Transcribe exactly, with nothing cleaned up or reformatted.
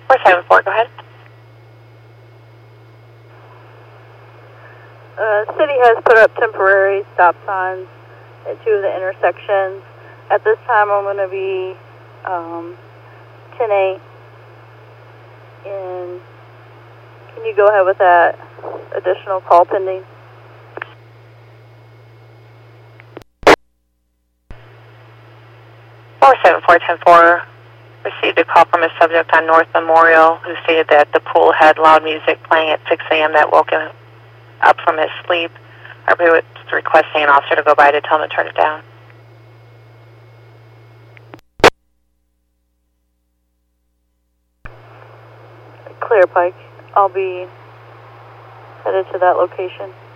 four seven four, go ahead. Uh, city has put up temporary stop signs at two of the intersections. At this time, I'm going to be um, ten eight. And can you go ahead with that additional call pending? four seven four one zero received a call from a subject on North Memorial who stated that the pool had loud music playing at six a m that woke him up from his sleep. Our B was requesting an officer to go by to tell him to turn it down. Clear, Pike. I'll be headed to that location.